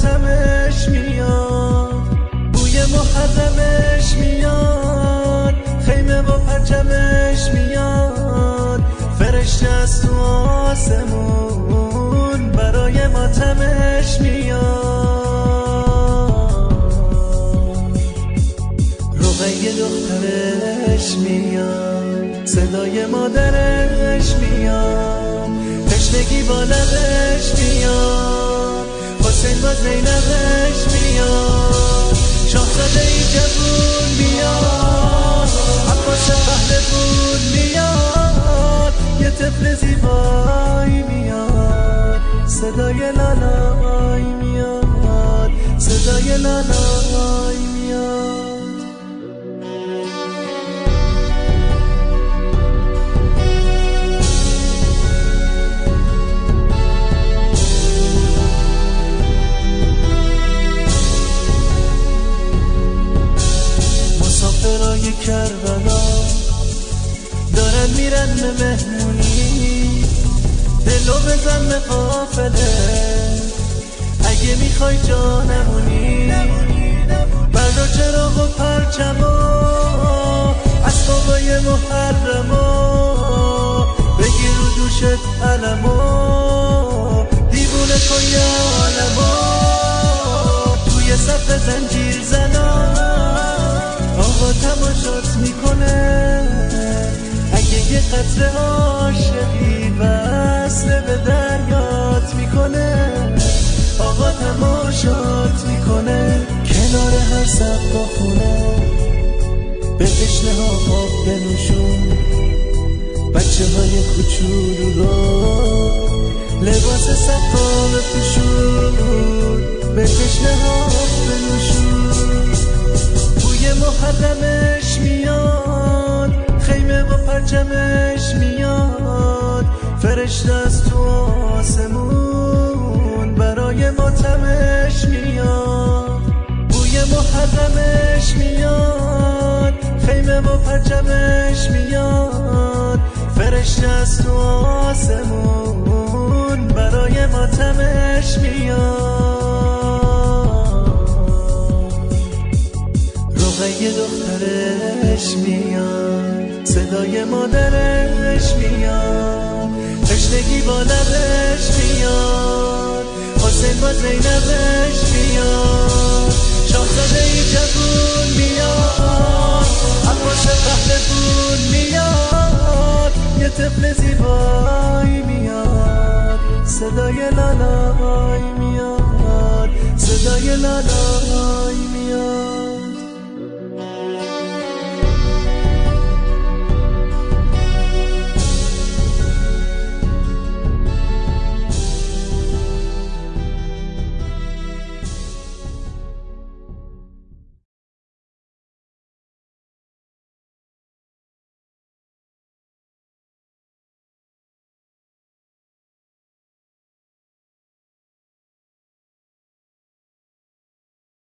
ماتمش میاد، بوی محرمش میاد، خیمه و پرچمش میاد، فرشته از تو آسمون برای ماتمش میاد. رقیه دخترش میاد، صدای مادرش میاد، تشنگی با لبش میاد، حسین با زینبش میاد، شاهزاده ای جوون میاد، عباس پهلوون میاد، یه طفل زیبایی میاد، صدای لالایی میاد، صدای لالایی میاد. مسافرای کربلا دارن میرن به مهمونی، دلو بزن به قافله اگه میخوای جا نمونی، برد و چراغ و پرچما اسبابای محرما، بگیر رو دوشت علما، دیوونه کن یه عالما، توی صف زنجیر زنا آقا تماشات میکنه، اگه یه قطره عاشقی وصله به دریات میکنه، آقا تماشات میکنه، کنار هر سقاخونه به تشنه ها آب بنوشون، بچه های کوچولو رو لباس سقا بپوشون، به تشنه ها آب بنوشون، بوی محرمش میاد، خیمه و پرچمش میاد، فرشته از تو آسمون برای ماتمش میاد، بوی محرمش میاد، خیمه و پرچمش میاد، فرشته از تو آسمون برای ماتمش میاد. رقیه دخترش میاد، صدای مادرش میاد، تشنگی با لبش میاد، حسین با زینبش میاد، شاهزاده ای جوون میاد، عباس پهلوون میاد، یه طفل زیبایی میاد، صدای لالایی میاد، صدای لالایی میاد.